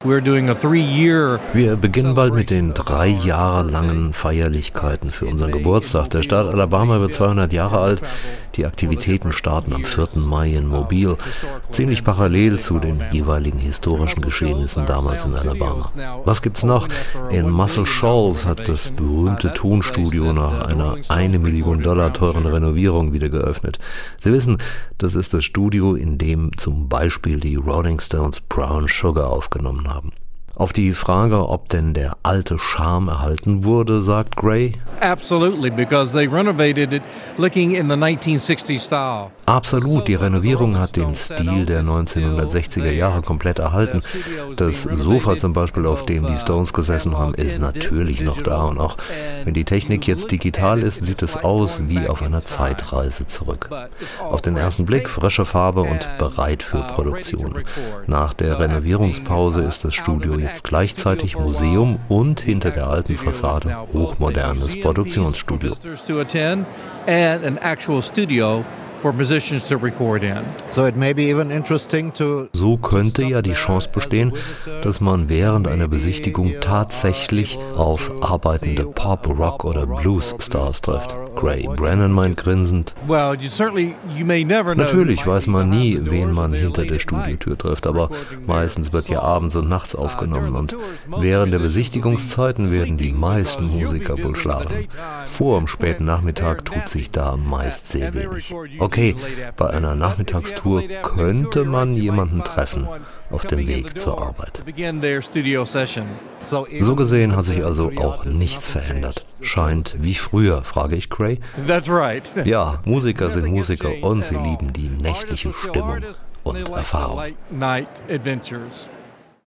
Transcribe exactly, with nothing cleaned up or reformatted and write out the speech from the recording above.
Wir beginnen bald mit den drei Jahre langen Feierlichkeiten für unseren Geburtstag. Der Staat Alabama wird zweihundert Jahre alt. Die Aktivitäten starten am vierten Mai in Mobile, ziemlich parallel zu den jeweiligen historischen Geschehnissen damals in Alabama. Was gibt's noch? In Muscle Shoals hat das berühmte Tonstudio nach einer eine Million Dollar teuren Renovierung wieder geöffnet. Sie wissen, das ist das Studio, in dem zum Beispiel die Rolling Stones Brown Sugar aufgenommen haben. Auf die Frage, ob denn der alte Charme erhalten wurde, sagt Gray: Absolutely, because they renovated it looking in the nineteen sixties style. Absolut, die Renovierung hat den Stil der neunzehnhundertsechziger Jahre komplett erhalten. Das Sofa zum Beispiel, auf dem die Stones gesessen haben, ist natürlich noch da. Und auch wenn die Technik jetzt digital ist, sieht es aus wie auf einer Zeitreise zurück. Auf den ersten Blick frische Farbe und bereit für Produktion. Nach der Renovierungspause ist das Studio jetzt gleichzeitig Museum und hinter der alten Fassade hochmodernes Produktionsstudio. So könnte ja die Chance bestehen, dass man während einer Besichtigung tatsächlich auf arbeitende Pop, Rock oder Blues-Stars trifft. Gray Brennan meint grinsend: Natürlich weiß man nie, wen man hinter der Studiotür trifft, aber meistens wird ja abends und nachts aufgenommen und während der Besichtigungszeiten werden die meisten Musiker wohl schlafen. Vor dem späten Nachmittag tut sich da meist sehr wenig. Okay, bei einer Nachmittagstour könnte man jemanden treffen auf dem Weg zur Arbeit. So gesehen hat sich also auch nichts verändert. Scheint wie früher, frage ich Gray. Ja, Musiker sind Musiker und sie lieben die nächtliche Stimmung und Erfahrung.